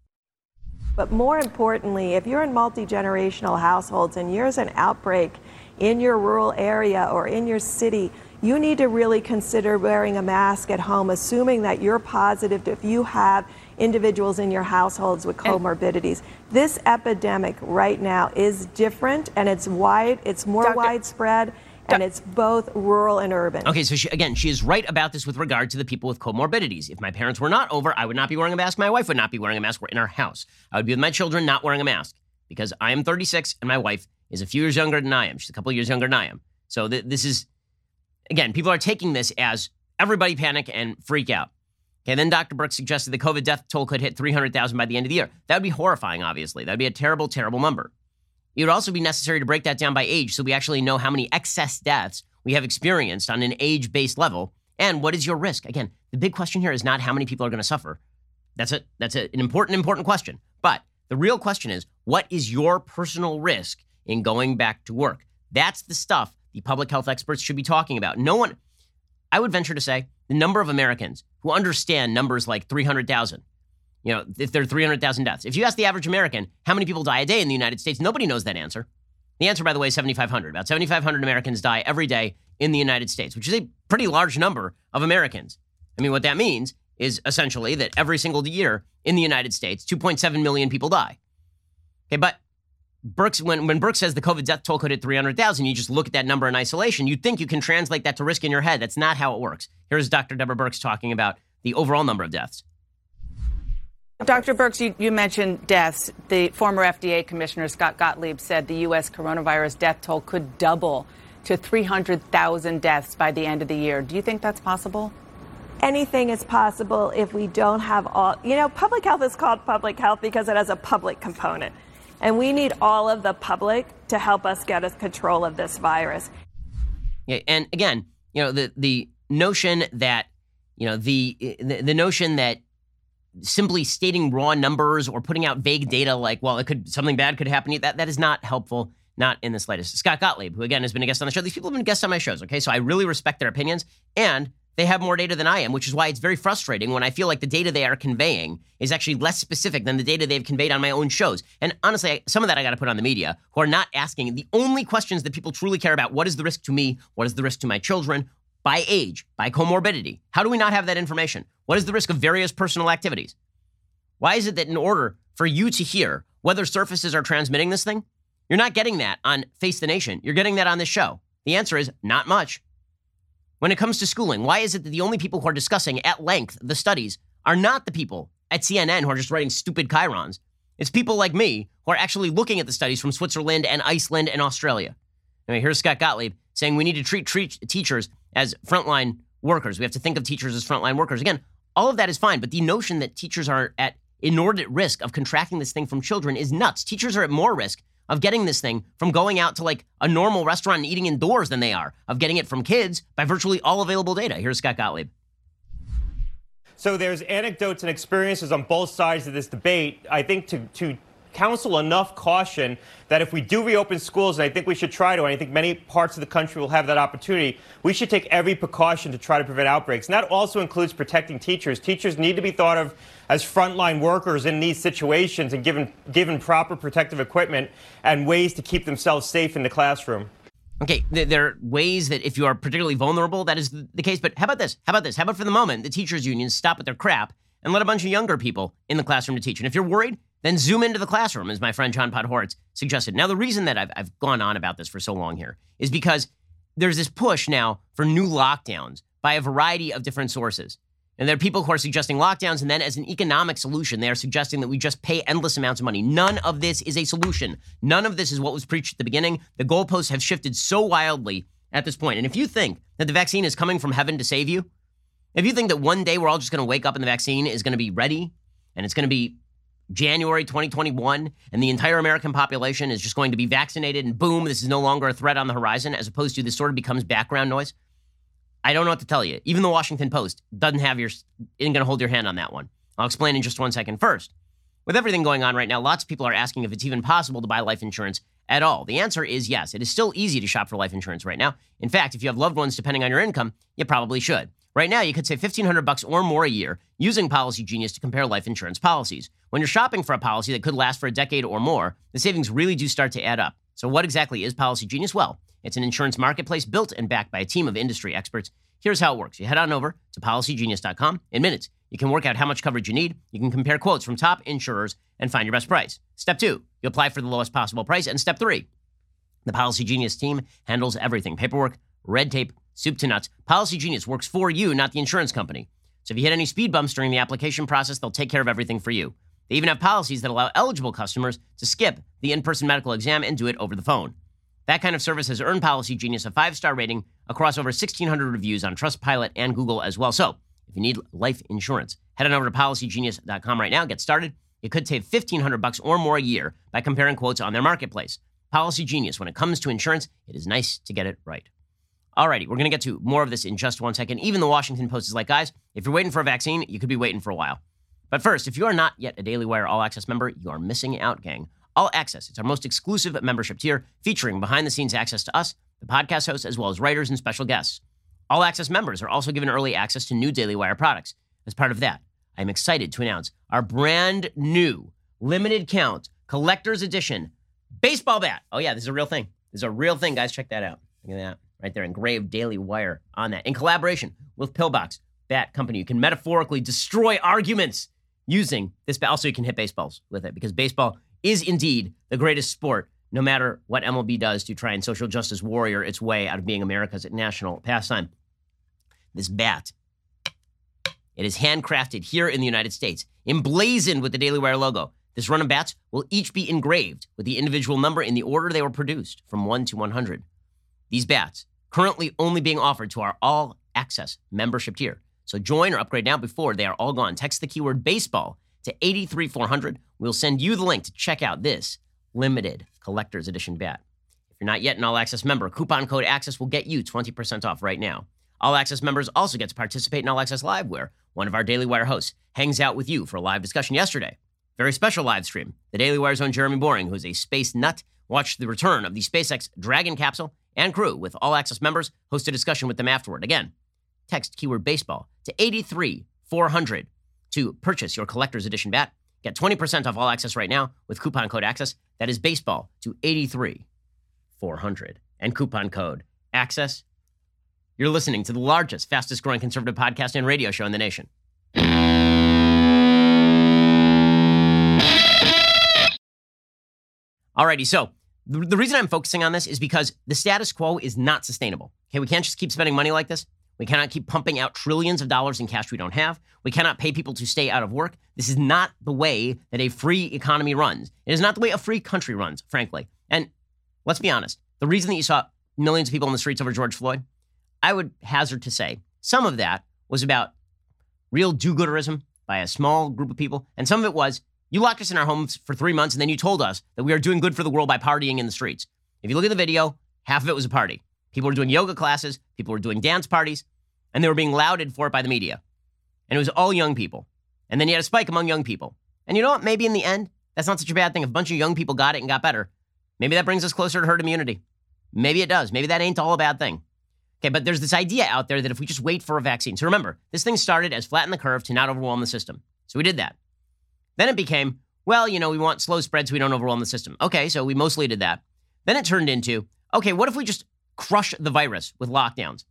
[SPEAKER 3] But more importantly, if you're in multi-generational households and there's an outbreak in your rural area or in your city, you need to really consider wearing a mask at home, assuming that you're positive if you have individuals in your households with comorbidities. This epidemic right now is different, and it's more widespread, and it's both rural and urban.
[SPEAKER 1] Okay, so she is right about this with regard to the people with comorbidities. If my parents were not over, I would not be wearing a mask. My wife would not be wearing a mask. We're in our house. I would be with my children not wearing a mask because I am 36 and my wife is a few years younger than I am. She's a couple of years younger than I am. So this is, again, people are taking this as everybody panic and freak out. Okay, then Dr. Birx suggested the COVID death toll could hit 300,000 by the end of the year. That would be horrifying, obviously. That would be a terrible, terrible number. It would also be necessary to break that down by age so we actually know how many excess deaths we have experienced on an age-based level and what is your risk. Again, the big question here is not how many people are going to suffer. That's an important question. But the real question is, what is your personal risk in going back to work? That's the stuff the public health experts should be talking about. I would venture to say the number of Americans who understand numbers like 300,000, if there are 300,000 deaths. If you ask the average American how many people die a day in the United States, nobody knows that answer. The answer, by the way, is 7,500. About 7,500 Americans die every day in the United States, which is a pretty large number of Americans. I mean, what that means is essentially that every single year in the United States, 2.7 million people die. Okay, but Birx, when Birx says the COVID death toll could hit 300,000, you just look at that number in isolation. You'd think you can translate that to risk in your head. That's not how it works. Here's Dr. Deborah Birx talking about the overall number of deaths.
[SPEAKER 4] Dr. Birx, you mentioned deaths. The former FDA Commissioner Scott Gottlieb said the U.S. coronavirus death toll could double to 300,000 deaths by the end of the year. Do you think that's possible?
[SPEAKER 3] Anything is possible if we don't have all. Public health is called public health because it has a public component. And we need all of the public to help us get us control of this virus.
[SPEAKER 1] Yeah, and again, the notion that, the notion that simply stating raw numbers or putting out vague data like, well, something bad could happen, that is not helpful, not in the slightest. Scott Gottlieb, who again has been a guest on the show, these people have been guests on my shows, okay? So I really respect their opinions, and they have more data than I am, which is why it's very frustrating when I feel like the data they are conveying is actually less specific than the data they've conveyed on my own shows. And honestly, some of that I got to put on the media, who are not asking the only questions that people truly care about. What is the risk to me? What is the risk to my children? By age, by comorbidity. How do we not have that information? What is the risk of various personal activities? Why is it that in order for you to hear whether surfaces are transmitting this thing, you're not getting that on Face the Nation? You're getting that on this show. The answer is not much. When it comes to schooling, why is it that the only people who are discussing at length the studies are not the people at CNN who are just writing stupid chyrons? It's people like me who are actually looking at the studies from Switzerland and Iceland and Australia. Anyway, here's Scott Gottlieb saying we need to treat teachers as frontline workers. We have to think of teachers as frontline workers. Again, all of that is fine, but the notion that teachers are at inordinate risk of contracting this thing from children is nuts. Teachers are at more risk of getting this thing from going out to like a normal restaurant and eating indoors than they are of getting it from kids by virtually all available data. Here's Scott Gottlieb.
[SPEAKER 5] So there's anecdotes and experiences on both sides of this debate. I think to counsel enough caution that if we do reopen schools, and I think we should try to, and I think many parts of the country will have that opportunity, we should take every precaution to try to prevent outbreaks. And that also includes protecting teachers. Teachers need to be thought of as frontline workers in these situations and given proper protective equipment and ways to keep themselves safe in the classroom.
[SPEAKER 1] Okay, there are ways that if you are particularly vulnerable, that is the case. But how about this? How about for the moment, the teachers' unions stop with their crap and let a bunch of younger people in the classroom to teach. And if you're worried, then zoom into the classroom, as my friend John Podhoretz suggested. Now, the reason that I've gone on about this for so long here is because there's this push now for new lockdowns by a variety of different sources. And there are people who are suggesting lockdowns, and then as an economic solution, they are suggesting that we just pay endless amounts of money. None of this is a solution. None of this is what was preached at the beginning. The goalposts have shifted so wildly at this point. And if you think that the vaccine is coming from heaven to save you, if you think that one day we're all just going to wake up and the vaccine is going to be ready, and it's going to be January 2021, and the entire American population is just going to be vaccinated, and boom, this is no longer a threat on the horizon, as opposed to this sort of becomes background noise, I don't know what to tell you. Even the Washington Post isn't going to hold your hand on that one. I'll explain in just 1 second. First, with everything going on right now, lots of people are asking if it's even possible to buy life insurance at all. The answer is yes. It is still easy to shop for life insurance right now. In fact, if you have loved ones depending on your income, you probably should. Right now, you could save $1,500 or more a year using Policy Genius to compare life insurance policies. When you're shopping for a policy that could last for a decade or more, the savings really do start to add up. So what exactly is Policy Genius? Well, it's an insurance marketplace built and backed by a team of industry experts. Here's how it works. You head on over to policygenius.com. In minutes, you can work out how much coverage you need. You can compare quotes from top insurers and find your best price. Step 2, you apply for the lowest possible price. And step 3, the Policy Genius team handles everything. Paperwork, red tape, soup to nuts. Policy Genius works for you, not the insurance company. So if you hit any speed bumps during the application process, they'll take care of everything for you. They even have policies that allow eligible customers to skip the in-person medical exam and do it over the phone. That kind of service has earned Policy Genius a 5-star rating across over 1,600 reviews on Trustpilot and Google as well. So if you need life insurance, head on over to policygenius.com right now. Get started. You could save $1,500 or more a year by comparing quotes on their marketplace. Policy Genius. When it comes to insurance, it is nice to get it right. Alrighty, we're going to get to more of this in just 1 second. Even the Washington Post is like, guys, if you're waiting for a vaccine, you could be waiting for a while. But first, if you are not yet a Daily Wire All Access member, you are missing out, gang. All Access, it's our most exclusive membership tier, featuring behind-the-scenes access to us, the podcast hosts, as well as writers and special guests. All Access members are also given early access to new Daily Wire products. As part of that, I'm excited to announce our brand new, limited count, collector's edition baseball bat. Oh yeah, this is a real thing. This is a real thing, guys. Check that out. Look at that. Right there, engraved Daily Wire on that. In collaboration with Pillbox Bat Company, you can metaphorically destroy arguments using this bat. Also, you can hit baseballs with it, because baseball is indeed the greatest sport, no matter what MLB does to try and social justice warrior its way out of being America's national pastime. This bat, it is handcrafted here in the United States, emblazoned with the Daily Wire logo. This run of bats will each be engraved with the individual number in the order they were produced, from 1 to 100. These bats, currently only being offered to our All Access membership tier. So join or upgrade now before they are all gone. Text the keyword baseball to 83400. We'll send you the link to check out this limited collector's edition bat. If you're not yet an All Access member, coupon code ACCESS will get you 20% off right now. All Access members also get to participate in All Access Live, where one of our Daily Wire hosts hangs out with you for a live discussion yesterday. Very special live stream. The Daily Wire's own Jeremy Boring, who is a space nut, watched the return of the SpaceX Dragon capsule and crew with All Access members, host a discussion with them afterward. Again, text keyword baseball to 83400 to purchase your collector's edition bat. Get 20% off All Access right now with coupon code ACCESS. That is baseball to 83400 and coupon code ACCESS. You're listening to the largest, fastest growing conservative podcast and radio show in the nation. Alrighty, so the reason I'm focusing on this is because the status quo is not sustainable. Okay, we can't just keep spending money like this. We cannot keep pumping out trillions of dollars in cash we don't have. We cannot pay people to stay out of work. This is not the way that a free economy runs. It is not the way a free country runs, frankly. And let's be honest, the reason that you saw millions of people in the streets over George Floyd, I would hazard to say some of that was about real do-gooderism by a small group of people, and some of it was, you locked us in our homes for 3 months, and then you told us that we are doing good for the world by partying in the streets. If you look at the video, half of it was a party. People were doing yoga classes, people were doing dance parties, and they were being lauded for it by the media. And it was all young people. And then you had a spike among young people. And you know what? Maybe in the end, That's not such a bad thing. If a bunch of young people got it and got better, maybe that brings us closer to herd immunity. Maybe it does. Maybe that ain't all a bad thing. Okay, but there's this idea out there that if we just wait for a vaccine. So remember, this thing started as flatten the curve to not overwhelm the system. So we did that. Then it became, well, we want slow spread so we don't overwhelm the system. Okay, so we mostly did that. Then it turned into, okay, what if we just crush the virus with lockdowns?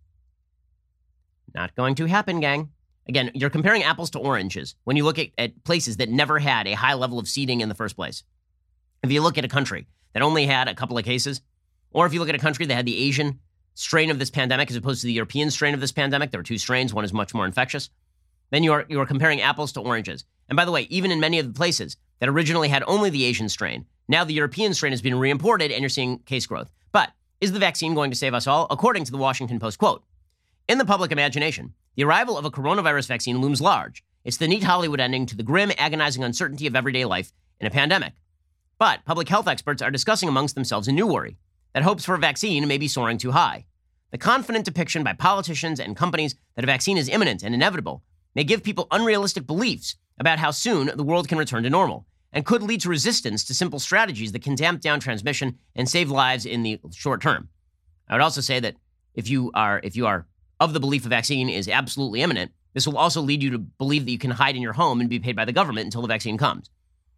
[SPEAKER 1] Not going to happen, gang. Again, you're comparing apples to oranges when you look at places that never had a high level of seeding in the first place. If you look at a country that only had a couple of cases, or if you look at a country that had the Asian strain of this pandemic as opposed to the European strain of this pandemic, there are two strains, one is much more infectious, then you are comparing apples to oranges. And by the way, even in many of the places that originally had only the Asian strain, now the European strain has been reimported and you're seeing case growth. But is the vaccine going to save us all? According to the Washington Post, quote, in the public imagination, the arrival of a coronavirus vaccine looms large. It's the neat Hollywood ending to the grim, agonizing uncertainty of everyday life in a pandemic. But public health experts are discussing amongst themselves a new worry, that hopes for a vaccine may be soaring too high. The confident depiction by politicians and companies that a vaccine is imminent and inevitable may give people unrealistic beliefs about how soon the world can return to normal, and could lead to resistance to simple strategies that can damp down transmission and save lives in the short term. I would also say that if you are of the belief a vaccine is absolutely imminent, this will also lead you to believe that you can hide in your home and be paid by the government until the vaccine comes.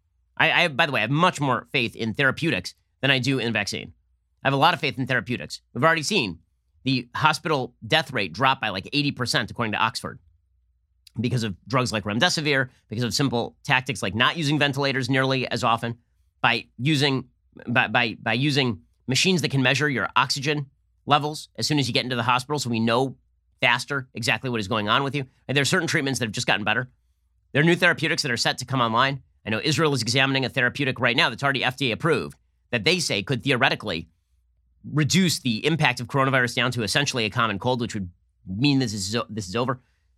[SPEAKER 1] I by the way, I have much more faith in therapeutics than I do in vaccine. I have a lot of faith in therapeutics. We've already seen the hospital death rate drop by like 80%, according to Oxford, because of drugs like remdesivir, because of simple tactics like not using ventilators nearly as often, by using machines that can measure your oxygen levels as soon as you get into the hospital, so we know faster exactly what is going on with you. And there are certain treatments that have just gotten better. There are new therapeutics that are set to come online. I know Israel is examining a therapeutic right now that's already FDA approved that they say could theoretically reduce the impact of coronavirus down to essentially a common cold, which would mean this is over.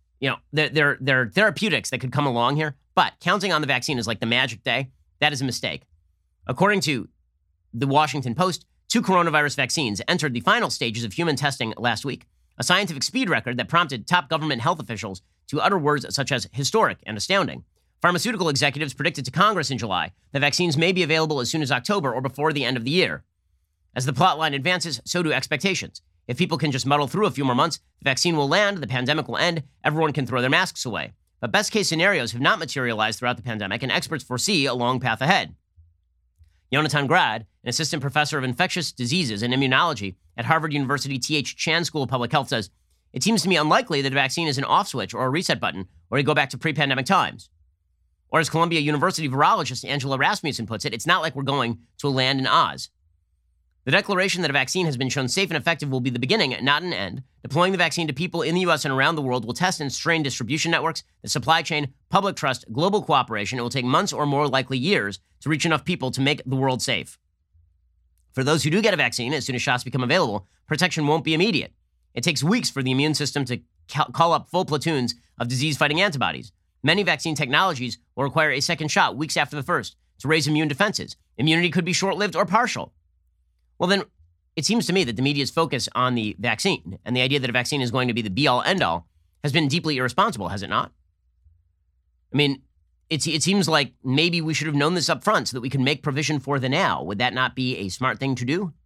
[SPEAKER 1] There are therapeutics that could come along here, but counting on the vaccine is like the magic day. That is a mistake. According to the Washington Post, 2 coronavirus vaccines entered the final stages of human testing last week, a scientific speed record that prompted top government health officials to utter words such as historic and astounding. Pharmaceutical executives predicted to Congress in July that vaccines may be available as soon as October or before the end of the year. As the plotline advances, so do expectations. If people can just muddle through a few more months, the vaccine will land, the pandemic will end, everyone can throw their masks away. But best case scenarios have not materialized throughout the pandemic, and experts foresee a long path ahead. Yonatan Grad, an assistant professor of infectious diseases and immunology at Harvard University T.H. Chan School of Public Health, says, it seems to me unlikely that a vaccine is an off switch or a reset button, or to go back to pre-pandemic times. Or as Columbia University virologist Angela Rasmussen puts it, it's not like we're going to a land in Oz. The declaration that a vaccine has been shown safe and effective will be the beginning, not an end. Deploying the vaccine to people in the U.S. and around the world will test and strain distribution networks, the supply chain, public trust, global cooperation. It will take months or more likely years to reach enough people to make the world safe. For those who do get a vaccine, as soon as shots become available, protection won't be immediate. It takes weeks for the immune system to call up full platoons of disease-fighting antibodies. Many vaccine technologies will require a second shot weeks after the first to raise immune defenses. Immunity could be short-lived or partial. Well, then, it seems to me that the media's focus on the vaccine and the idea that a vaccine is going to be the be-all, end-all has been deeply irresponsible, has it not? I mean, it seems like maybe we should have known this up front so that we can make provision for the now. Would that not be a smart thing to do?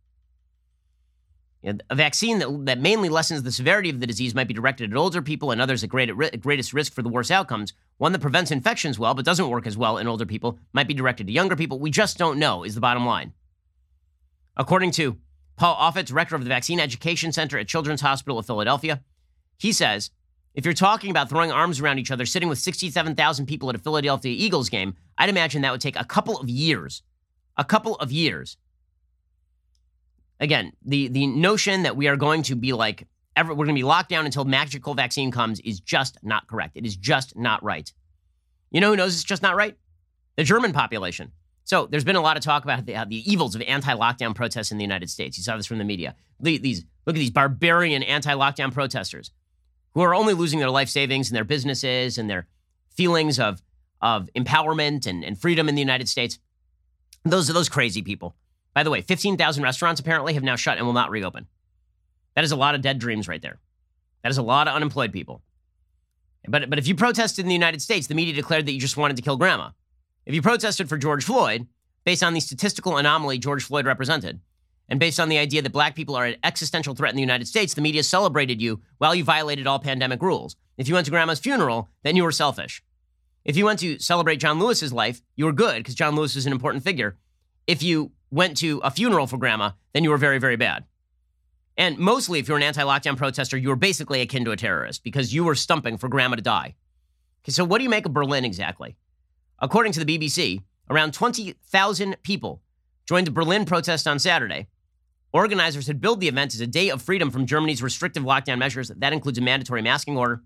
[SPEAKER 1] A vaccine that mainly lessens the severity of the disease might be directed at older people and others at greatest risk for the worst outcomes. One that prevents infections well but doesn't work as well in older people might be directed to younger people. We just don't know, is the bottom line. According to Paul Offit, director of the Vaccine Education Center at Children's Hospital of Philadelphia, he says, if you're talking about throwing arms around each other, sitting with 67,000 people at a Philadelphia Eagles game, I'd imagine that would take a couple of years. A couple of years. Again, the notion that we are going to be like, we're going to be locked down until magical vaccine comes is just not correct. It is just not right. You know who knows it's just not right? The German population. So there's been a lot of talk about the evils of anti-lockdown protests in the United States. You saw this from the media. Look at these barbarian anti-lockdown protesters who are only losing their life savings and their businesses and their feelings of empowerment and freedom in the United States. Those are those crazy people. By the way, 15,000 restaurants apparently have now shut and will not reopen. That is a lot of dead dreams right there. That is a lot of unemployed people. But if you protested in the United States, the media declared that you just wanted to kill grandma. If you protested for George Floyd, based on the statistical anomaly George Floyd represented, and based on the idea that black people are an existential threat in the United States, the media celebrated you while you violated all pandemic rules. If you went to grandma's funeral, then you were selfish. If you went to celebrate John Lewis's life, you were good because John Lewis is an important figure. If you went to a funeral for grandma, then you were very, very bad. And mostly, if you're an anti-lockdown protester, you were basically akin to a terrorist because you were stumping for grandma to die. Okay, so what do you make of Berlin exactly? According to the BBC, around 20,000 people joined the Berlin protest on Saturday. Organizers had billed the event as a day of freedom from Germany's restrictive lockdown measures. That includes a mandatory masking order.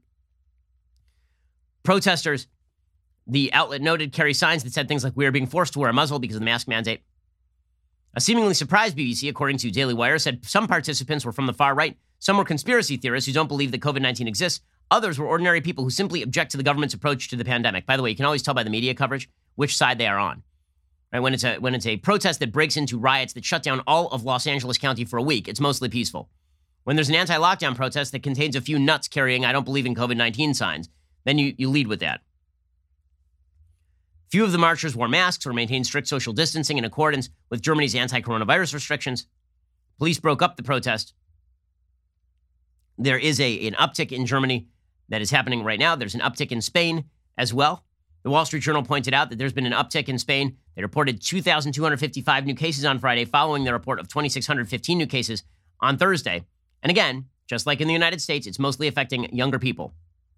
[SPEAKER 1] Protesters, the outlet noted, carry signs that said things like, "We are being forced to wear a muzzle because of the mask mandate." A seemingly surprised BBC, according to Daily Wire, said some participants were from the far right. Some were conspiracy theorists who don't believe that COVID-19 exists. Others were ordinary people who simply object to the government's approach to the pandemic. By the way, you can always tell by the media coverage which side they are on. Right? When it's a protest that breaks into riots that shut down all of Los Angeles County for a week, it's mostly peaceful. When there's an anti-lockdown protest that contains a few nuts carrying "I don't believe in COVID-19" signs, then you lead with that. Few of the marchers wore masks or maintained strict social distancing in accordance with Germany's anti-coronavirus restrictions. Police broke up the protest. There is an uptick in Germany that is happening right now. There's an uptick in Spain as well. The Wall Street Journal pointed out that there's been an uptick in Spain. They reported 2,255 new cases on Friday, following the report of 2,615 new cases on Thursday. And again, just like in the United States, it's mostly affecting younger people.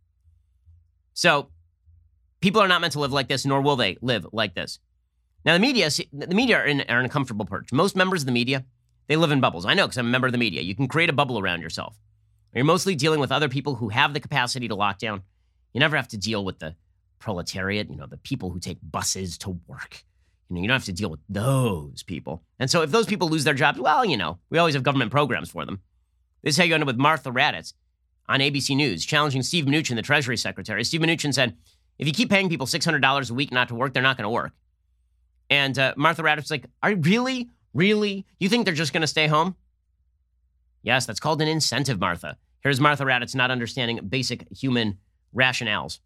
[SPEAKER 1] So people are not meant to live like this, nor will they live like this. Now, the media are in a comfortable perch. Most members of the media, they live in bubbles. I know because I'm a member of the media. You can create a bubble around yourself. You're mostly dealing with other people who have the capacity to lock down. You never have to deal with the proletariat, the people who take buses to work. You don't have to deal with those people. And so if those people lose their jobs, well, we always have government programs for them. This is how you end up with Martha Raddatz on ABC News, challenging Steve Mnuchin, the Treasury Secretary. Steve Mnuchin said, if you keep paying people $600 a week not to work, they're not going to work. And Martha Raddatz was like, are you really? You think they're just going to stay home? Yes, that's called an incentive, Martha. Here's Martha Raddatz not understanding basic human rationales.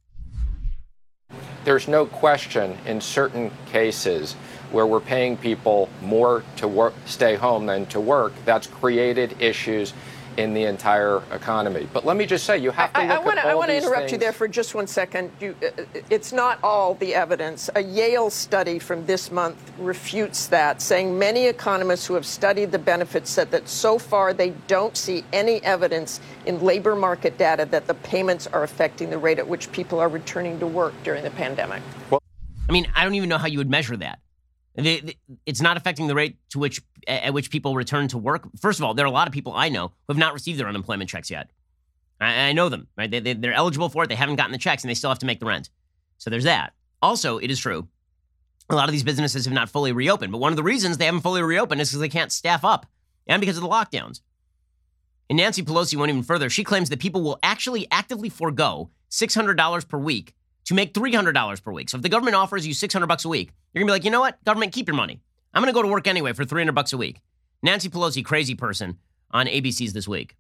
[SPEAKER 6] There's no question in certain cases where we're paying people more to stay home than to work, that's created issues in the entire economy. But let me just say, you have to look at all these things.
[SPEAKER 7] I want to interrupt you there for just 1 second. It's not all the evidence. A Yale study from this month refutes that, saying many economists who have studied the benefits said that so far they don't see any evidence in labor market data that the payments are affecting the rate at which people are returning to work during the pandemic.
[SPEAKER 6] Well,
[SPEAKER 1] I don't even know how you would measure that. It's not affecting the rate at which people return to work. First of all, there are a lot of people I know who have not received their unemployment checks yet. I know them, right? They're eligible for it. They haven't gotten the checks, and they still have to make the rent. So there's that. Also, it is true, a lot of these businesses have not fully reopened. But one of the reasons they haven't fully reopened is because they can't staff up, and because of the lockdowns. And Nancy Pelosi went even further. She claims that people will actually actively forego $600 per week to make $300 per week. So if the government offers you $600 a week, you're going to be like, you know what? Government, keep your money. I'm going to go to work anyway for $300 a week. Nancy Pelosi, crazy person, on ABC's This Week.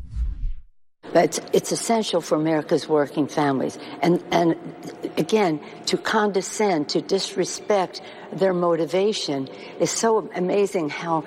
[SPEAKER 8] But it's essential for America's working families. And again, to condescend, to disrespect their motivation is so amazing how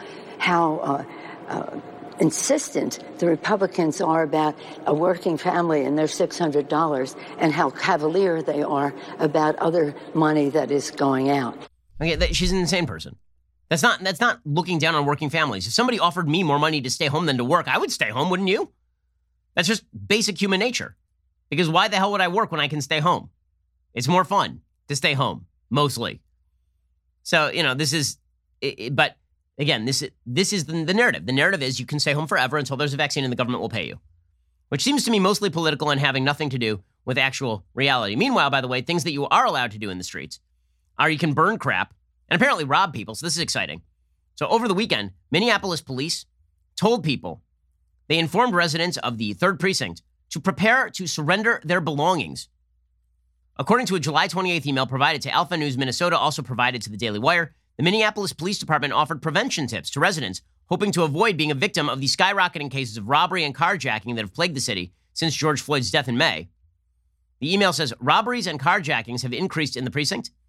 [SPEAKER 8] insistent the Republicans are about a working family and their $600 and how cavalier they are about other money that is going out.
[SPEAKER 1] Okay, she's an insane person. That's not looking down on working families. If somebody offered me more money to stay home than to work, I would stay home, wouldn't you? That's just basic human nature. Because why the hell would I work when I can stay home? It's more fun to stay home, mostly. So, this is, but again, this is the narrative. The narrative is you can stay home forever until there's a vaccine and the government will pay you, which seems to me mostly political and having nothing to do with actual reality. Meanwhile, by the way, things that you are allowed to do in the streets are you can burn crap and apparently rob people. So this is exciting. So over the weekend, Minneapolis police told people, they informed residents of the 3rd Precinct to prepare to surrender their belongings. According to a July 28th email provided to Alpha News Minnesota, also provided to the Daily Wire, the Minneapolis Police Department offered prevention tips to residents, hoping to avoid being a victim of the skyrocketing cases of robbery and carjacking that have plagued the city since George Floyd's death in May. The email says robberies and carjackings have increased in the precinct.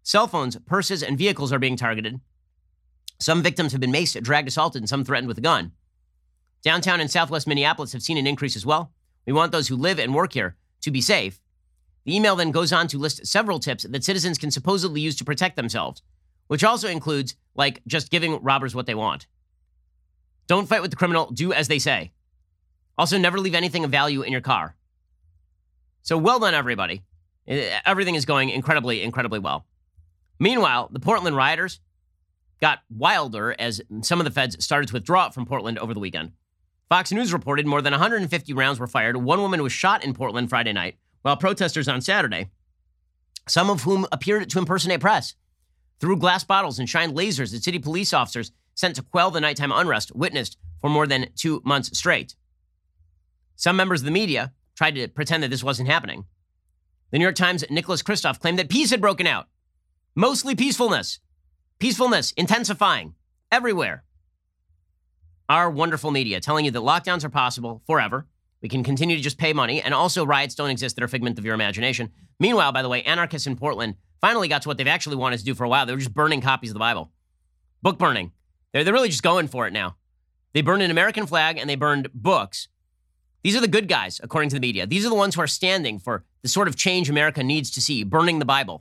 [SPEAKER 1] Cell phones, purses, and vehicles are being targeted. Some victims have been maced, dragged, assaulted, and some threatened with a gun. Downtown and southwest Minneapolis have seen an increase as well. We want those who live and work here to be safe. The email then goes on to list several tips that citizens can supposedly use to protect themselves, which also includes, like, just giving robbers what they want. Don't fight with the criminal. Do as they say. Also, never leave anything of value in your car. So well done, everybody. Everything is going incredibly, incredibly well. Meanwhile, the Portland rioters got wilder as some of the feds started to withdraw from Portland over the weekend. Fox News reported more than 150 rounds were fired. One woman was shot in Portland Friday night, while protesters on Saturday, some of whom appeared to impersonate press, threw glass bottles and shined lasers at city police officers sent to quell the nighttime unrest witnessed for more than 2 months straight. Some members of the media tried to pretend that this wasn't happening. The New York Times' Nicholas Kristof claimed that peace had broken out. Mostly peacefulness. Peacefulness intensifying everywhere. Our wonderful media telling you that lockdowns are possible forever. We can continue to just pay money, and also riots don't exist that are a figment of your imagination. Meanwhile, by the way, anarchists in Portland finally got to what they've actually wanted to do for a while. They were just burning copies of the Bible. Book burning. They're really just going for it now. They burned an American flag and they burned books. These are the good guys, according to the media. These are the ones who are standing for the sort of change America needs to see, burning the Bible.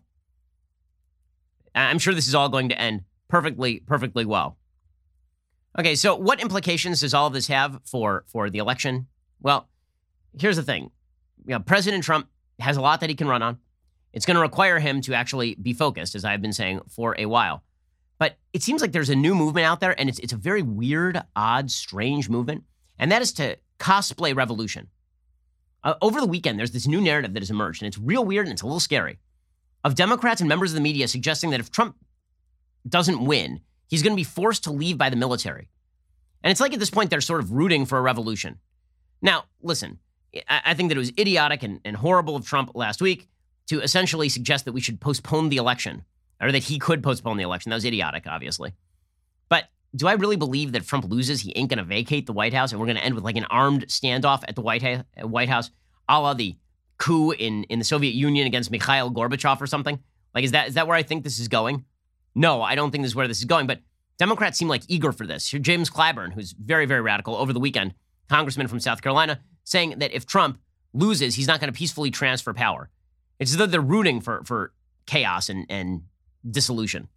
[SPEAKER 1] I'm sure this is all going to end perfectly, perfectly well. Okay, so what implications does all of this have for the election? Well, here's the thing. President Trump has a lot that he can run on. It's going to require him to actually be focused, as I've been saying for a while. But it seems like there's a new movement out there, and it's a very weird, odd, strange movement, and that is to cosplay revolution. Over the weekend, there's this new narrative that has emerged, and it's real weird and it's a little scary, of Democrats and members of the media suggesting that if Trump doesn't win, he's going to be forced to leave by the military. And it's like at this point, they're sort of rooting for a revolution. Now, listen, I think that it was idiotic and horrible of Trump last week to essentially suggest that we should postpone the election, or that he could postpone the election. That was idiotic, obviously. But do I really believe that if Trump loses, he ain't going to vacate the White House and we're going to end with like an armed standoff at the White House, a la the coup in the Soviet Union against Mikhail Gorbachev or something? Like, is that where I think this is going? No, I don't think this is where this is going, but Democrats seem like eager for this. Here, James Clyburn, who's very, very radical, over the weekend, congressman from South Carolina, saying that if Trump loses, he's not going to peacefully transfer power. It's as though they're rooting for chaos and dissolution.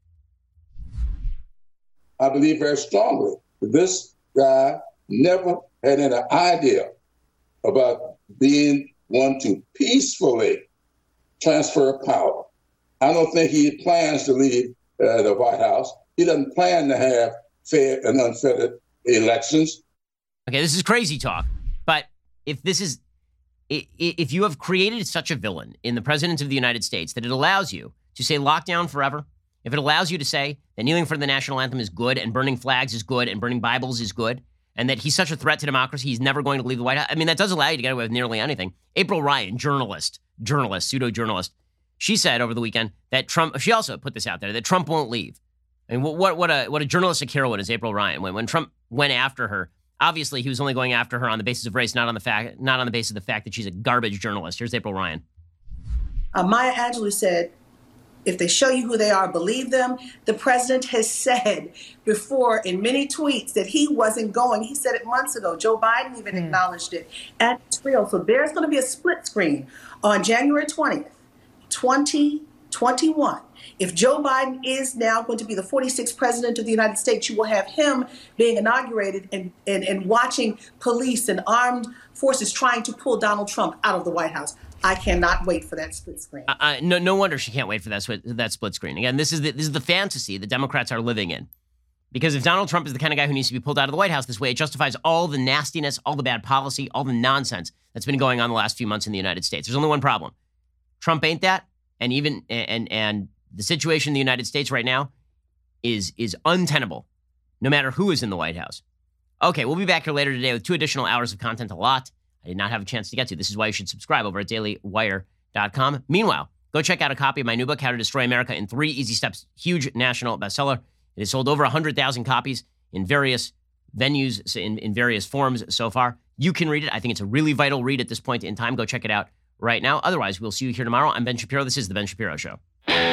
[SPEAKER 9] I believe very strongly that this guy never had any idea about being one to peacefully transfer power. I don't think he plans to leave the White House. He doesn't plan to have fair and unfettered elections.
[SPEAKER 1] Okay, this is crazy talk, but if you have created such a villain in the president of the United States that it allows you to say lockdown forever, if it allows you to say that kneeling for the national anthem is good and burning flags is good and burning Bibles is good, and that he's such a threat to democracy, he's never going to leave the White House. I mean, that does allow you to get away with nearly anything. April Ryan, pseudo-journalist, she said over the weekend that Trump, she also put this out there, that Trump won't leave. I mean, what a journalistic heroine is April Ryan. When Trump went after her, obviously he was only going after her on the basis of race, not on the basis of the fact that she's a garbage journalist. Here's April Ryan.
[SPEAKER 10] Maya Angelou said, if they show you who they are, believe them. The president has said before in many tweets that he wasn't going. He said it months ago. Joe Biden even acknowledged it. And it's real. So there's going to be a split screen on January 20th, 2021. If Joe Biden is now going to be the 46th president of the United States, you will have him being inaugurated and watching police and armed forces trying to pull Donald Trump out of the White House. I cannot wait for that split screen.
[SPEAKER 1] No wonder she can't wait for that split screen. Again, this is the fantasy the Democrats are living in. Because if Donald Trump is the kind of guy who needs to be pulled out of the White House this way, it justifies all the nastiness, all the bad policy, all the nonsense that's been going on the last few months in the United States. There's only one problem. Trump ain't that, and the situation in the United States right now is untenable, no matter who is in the White House. Okay, we'll be back here later today with 2 additional hours of content, a lot I did not have a chance to get to. This is why you should subscribe over at dailywire.com. Meanwhile, go check out a copy of my new book, How to Destroy America in 3 Easy Steps. Huge national bestseller. It has sold over 100,000 copies in various venues, in various forms so far. You can read it. I think it's a really vital read at this point in time. Go check it out right now. Otherwise, we'll see you here tomorrow. I'm Ben Shapiro. This is The Ben Shapiro Show.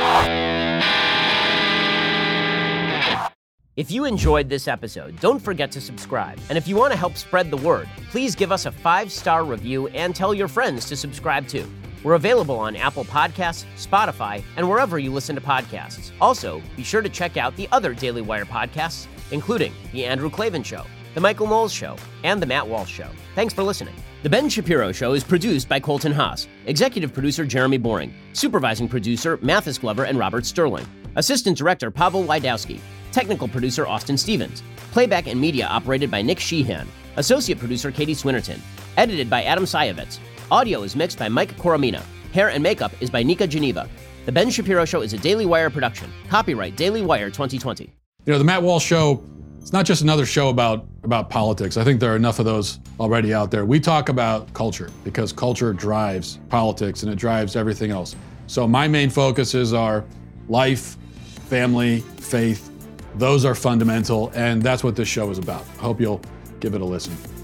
[SPEAKER 1] If you enjoyed this episode, don't forget to subscribe. And if you want to help spread the word, please give us a 5-star review and tell your friends to subscribe too. We're available on Apple Podcasts, Spotify, and wherever you listen to podcasts. Also, be sure to check out the other Daily Wire podcasts, including The Andrew Klavan Show, The Michael Knowles Show, and The Matt Walsh Show. Thanks for listening. The Ben Shapiro Show is produced by Colton Haas, executive producer Jeremy Boring, supervising producer Mathis Glover and Robert Sterling, assistant director Pavel Wydowski, technical producer Austin Stevens, playback and media operated by Nick Sheehan, associate producer Katie Swinnerton, edited by Adam Sayevitz. Audio is mixed by Mike Coromina. Hair and makeup is by Nika Geneva. The Ben Shapiro Show is a Daily Wire production. Copyright Daily Wire 2020.
[SPEAKER 11] You know, the Matt Walsh Show, it's not just another show about politics. I think there are enough of those already out there. We talk about culture because culture drives politics and it drives everything else. So my main focuses are life, family, faith. Those are fundamental, and that's what this show is about. I hope you'll give it a listen.